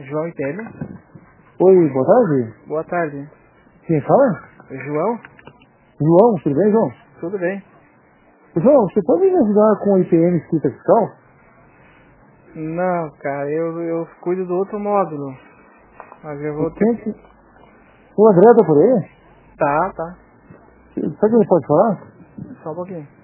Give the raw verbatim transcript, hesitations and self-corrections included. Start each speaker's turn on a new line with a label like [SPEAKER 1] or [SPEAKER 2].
[SPEAKER 1] João Itélio.
[SPEAKER 2] Oi, boa tarde.
[SPEAKER 1] Boa tarde.
[SPEAKER 2] Quem fala?
[SPEAKER 1] João?
[SPEAKER 2] João, tudo bem, João?
[SPEAKER 1] Tudo bem.
[SPEAKER 2] João, você pode me ajudar com o I P M escrita fiscal?
[SPEAKER 1] Não, cara, eu, eu cuido do outro módulo. Mas eu vou ter...
[SPEAKER 2] Que... O André tá por aí?
[SPEAKER 1] Tá, tá.
[SPEAKER 2] Sabe o que ele pode falar?
[SPEAKER 1] Só um pouquinho.